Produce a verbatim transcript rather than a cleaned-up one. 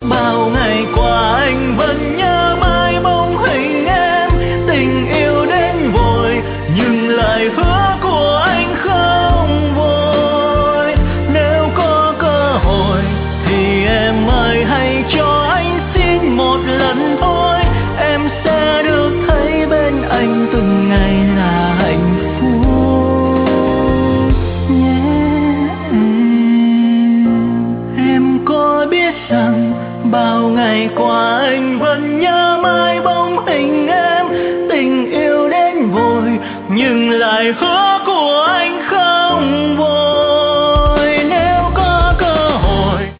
Bao ngày qua anh vẫn nhớ mãi bóng hình em, tình yêu đến vội nhưng lời hứa của anh không vội. Nếu có cơ hội thì em ơi hãy cho anh xin một lần thôi, em sẽ được thấy bên anh từng ngày là hạnh phúc nhé. Em có biết rằng bao ngày qua anh vẫn nhớ mãi bóng hình em, tình yêu đến vội nhưng lời hứa của